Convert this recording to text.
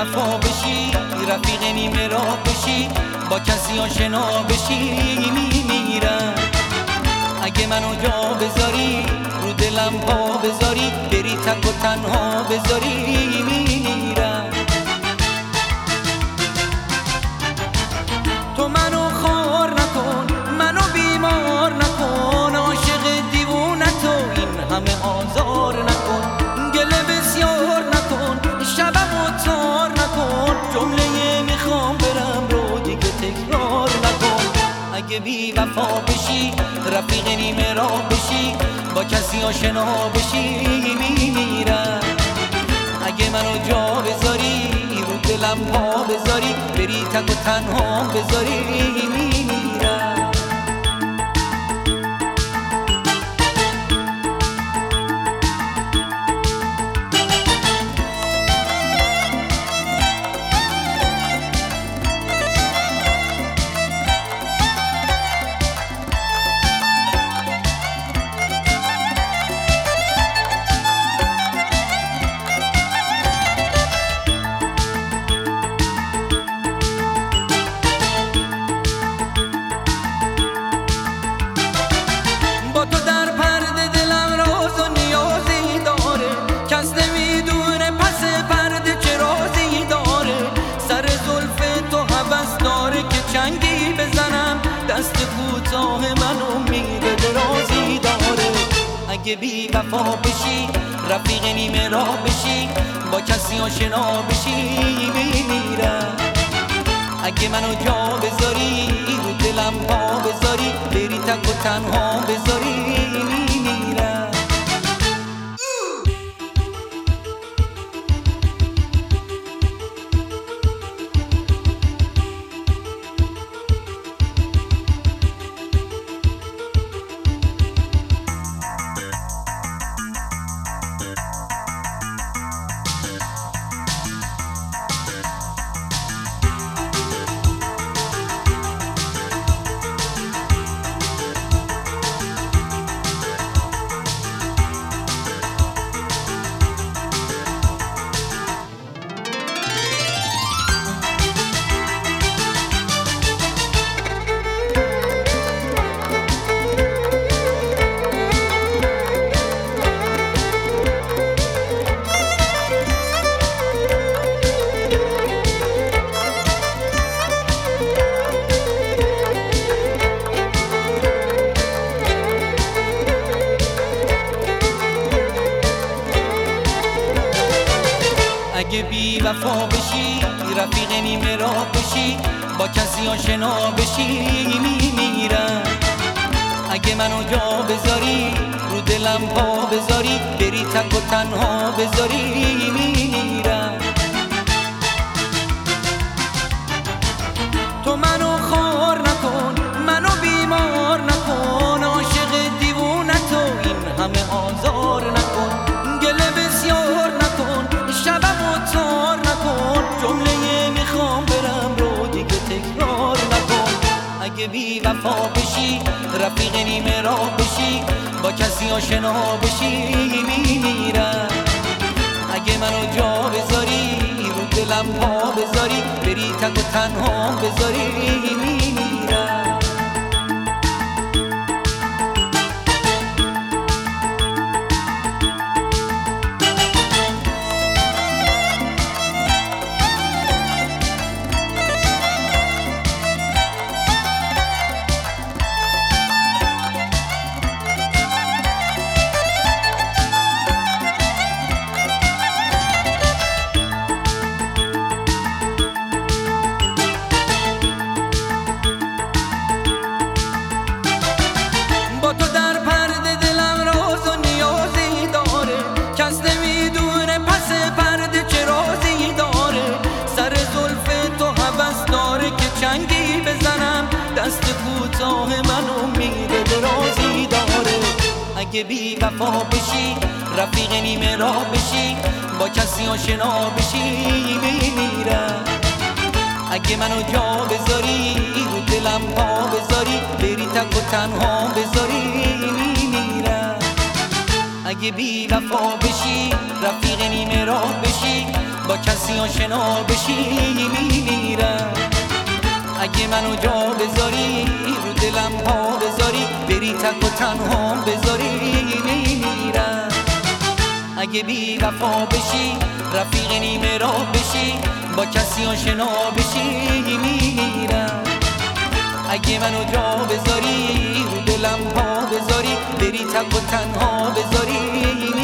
وفا بشی، رفیق نیمه راه بشی، با کسی آشنا بشی میمیرم. اگه منو جا بذاری، رو دلم پا بذاری، بری تک و تنها بذاری میمیرم. تو منو خار نکن، منو بیمار نکن، عاشق دیوونتو این همه آزار نکن، گله بسیار نکن، شبمو تار نکن، جمله میخوام برم رو دیگه تکرار نکن. اگه بی وفا بشی، رفیق نیمه راه بشی، با کسی آشنا بشی میمیرم. اگه منو جا بذاری، رو دلم پا بذاری، بری تک و تنها بذاری میمیرم. چنگی بزنم، دست کوتاه منو میره درازی داره. اگه بی وفا بشی، رفیق نیمه راه بشی، با کسی آشنا بشی میمیرم. اگه منو جا بذاری، رو دلم پا بذاری، بری تک و تنها بذاری میمیرم. اگه بی وفا بشی، رفیق نیمه راه بشی، با کسی آشنا بشی میمیرم. اگه منو جا بذاری، رو دلم پا بذاری، بری تک و تنها بذاری میمیرم. تو منو خار نکن، منو بیمار نکن، عاشق دیوونتو این همه آزار نکن، گله بسیار نکن، شبمو تار نکن، جمله میخوام برم رو دیگه تکرار نکن. اگه بی وفا بشی، رفیق نیمه راه بشی، با کسی آشنا بشی میمیرم. اگه منو جا بذاری، رو دلم پا بذاری، بری تک و تنها بذاری میمیرم. چنگی بزنم، دست کوتاه منو میره درازی داره. اگه بی وفا بشی، رفیق نیمه راه بشی، با کسی آشنا بشی میمیرم. اگه منو جا بذاری، رو دلم پا بذاری، بری تک و تنها بذاری میمیرم. اگه بی وفا بشی، رفیق نیمه راه بشی، با کسی آشنا بشی میمیرم. اگه منو جا بذاری رو دلم پا بذاری بری تک و تنها بذاری میمیرم. اگه بی وفا بشی رفیق نیمه راه بشی با کسی آشنا بشی میمیرم. اگه منو جا بذاری رو دلم پا بذاری بری تک و تنها بذاری